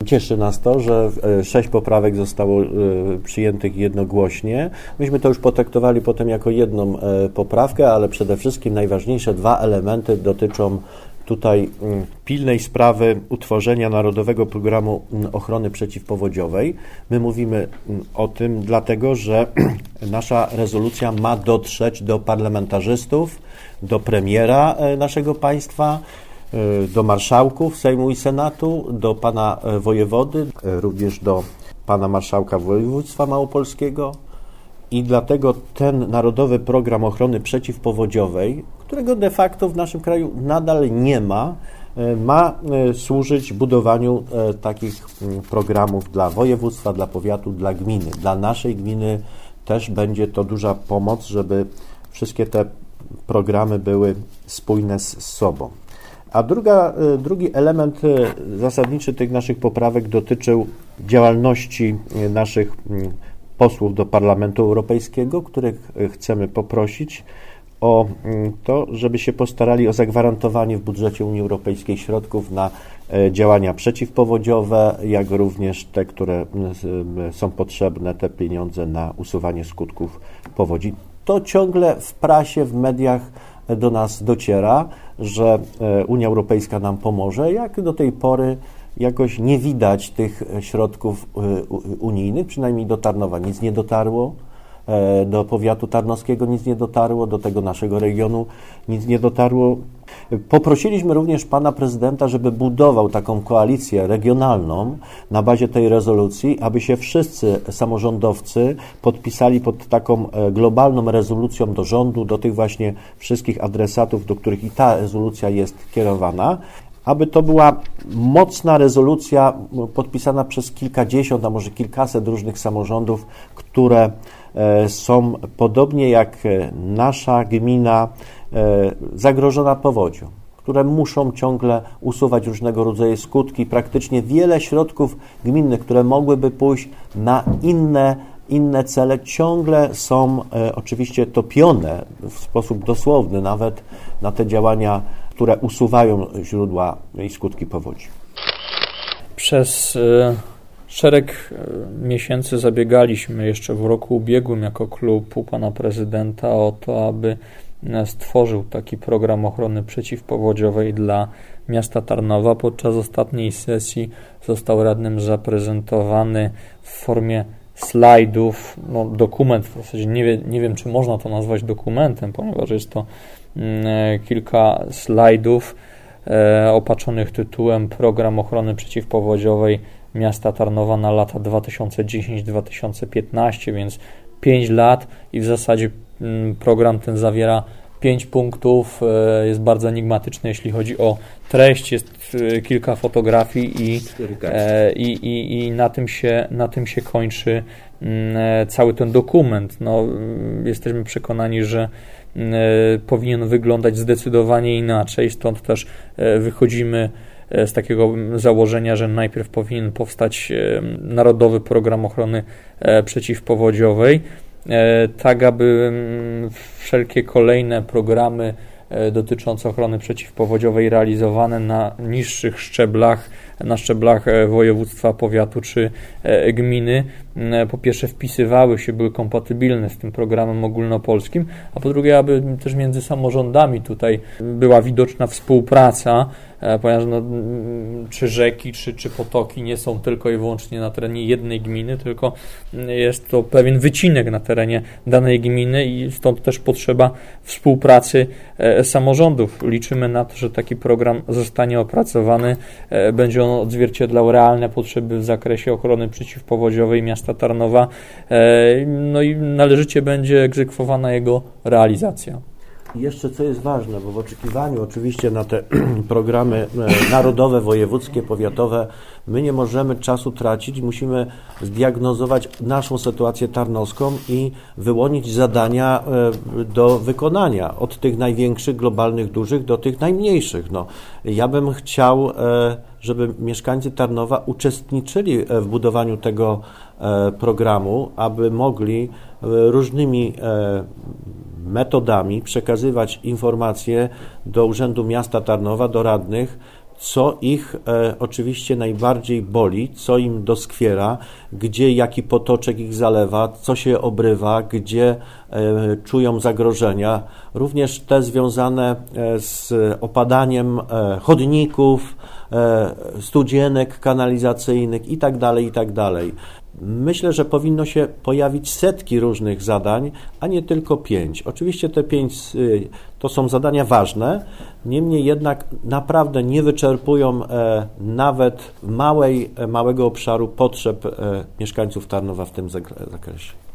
Cieszy nas to, że 6 poprawek zostało przyjętych jednogłośnie. Myśmy to już potraktowali potem jako jedną poprawkę, ale przede wszystkim najważniejsze 2 elementy dotyczą tutaj pilnej sprawy utworzenia Narodowego Programu Ochrony Przeciwpowodziowej. My mówimy o tym dlatego, że nasza rezolucja ma dotrzeć do parlamentarzystów, do premiera naszego państwa, do marszałków Sejmu i Senatu, do pana wojewody, również do pana marszałka województwa małopolskiego i dlatego ten Narodowy Program Ochrony Przeciwpowodziowej, którego de facto w naszym kraju nadal nie ma, ma służyć budowaniu takich programów dla województwa, dla powiatu, dla gminy. Dla naszej gminy też będzie to duża pomoc, żeby wszystkie te programy były spójne z sobą. A drugi element zasadniczy tych naszych poprawek dotyczył działalności naszych posłów do Parlamentu Europejskiego, których chcemy poprosić o to, żeby się postarali o zagwarantowanie w budżecie Unii Europejskiej środków na działania przeciwpowodziowe, jak również te, które są potrzebne, te pieniądze na usuwanie skutków powodzi. To ciągle w prasie, w mediach do nas dociera, że Unia Europejska nam pomoże. Jak do tej pory jakoś nie widać tych środków unijnych, przynajmniej do Tarnowa nic nie dotarło, do powiatu tarnowskiego nic nie dotarło, do tego naszego regionu nic nie dotarło. Poprosiliśmy również pana prezydenta, żeby budował taką koalicję regionalną na bazie tej rezolucji, aby się wszyscy samorządowcy podpisali pod taką globalną rezolucją do rządu, do tych właśnie wszystkich adresatów, do których i ta rezolucja jest kierowana, aby to była mocna rezolucja podpisana przez kilkadziesiąt, a może kilkaset różnych samorządów, które są podobnie jak nasza gmina zagrożona powodzią, które muszą ciągle usuwać różnego rodzaju skutki. Praktycznie wiele środków gminnych, które mogłyby pójść na inne cele, ciągle są oczywiście topione w sposób dosłowny nawet na te działania, które usuwają źródła i skutki powodzi. Przez szereg miesięcy zabiegaliśmy jeszcze w roku ubiegłym jako klub u pana prezydenta o to, aby stworzył taki program ochrony przeciwpowodziowej dla miasta Tarnowa. Podczas ostatniej sesji został radnym zaprezentowany w formie slajdów, dokument w zasadzie nie wiem, czy można to nazwać dokumentem, ponieważ jest to kilka slajdów opatrzonych tytułem Program Ochrony Przeciwpowodziowej miasta Tarnowa na lata 2010-2015, więc 5 lat i w zasadzie program ten zawiera 5 punktów, jest bardzo enigmatyczny, jeśli chodzi o treść, jest kilka fotografii i na tym się kończy cały ten dokument. Jesteśmy przekonani, że powinien wyglądać zdecydowanie inaczej, stąd też wychodzimy z takiego założenia, że najpierw powinien powstać Narodowy Program Ochrony Przeciwpowodziowej, tak aby wszelkie kolejne programy dotyczące ochrony przeciwpowodziowej realizowane na niższych szczeblach, na szczeblach województwa, powiatu czy gminy, po pierwsze wpisywały się, były kompatybilne z tym programem ogólnopolskim, a po drugie, aby też między samorządami tutaj była widoczna współpraca, ponieważ czy rzeki, czy potoki nie są tylko i wyłącznie na terenie jednej gminy, tylko jest to pewien wycinek na terenie danej gminy i stąd też potrzeba współpracy samorządów. Liczymy na to, że taki program zostanie opracowany, będzie on odzwierciedlał realne potrzeby w zakresie ochrony przeciwpowodziowej miasta Tarnowa, i należycie będzie egzekwowana jego realizacja. I jeszcze co jest ważne, bo w oczekiwaniu oczywiście na te programy narodowe, wojewódzkie, powiatowe, my nie możemy czasu tracić, musimy zdiagnozować naszą sytuację tarnowską i wyłonić zadania do wykonania, od tych największych, globalnych, dużych do tych najmniejszych. Ja bym chciał, żeby mieszkańcy Tarnowa uczestniczyli w budowaniu tego programu, aby mogli różnymi metodami przekazywać informacje do Urzędu Miasta Tarnowa, do radnych, co ich oczywiście najbardziej boli, co im doskwiera, gdzie jaki potoczek ich zalewa, co się obrywa, gdzie czują zagrożenia, również te związane z opadaniem chodników, studzienek kanalizacyjnych itd. Myślę, że powinno się pojawić setki różnych zadań, a nie tylko 5. Oczywiście te 5 to są zadania ważne, niemniej jednak naprawdę nie wyczerpują nawet małego obszaru potrzeb mieszkańców Tarnowa w tym zakresie.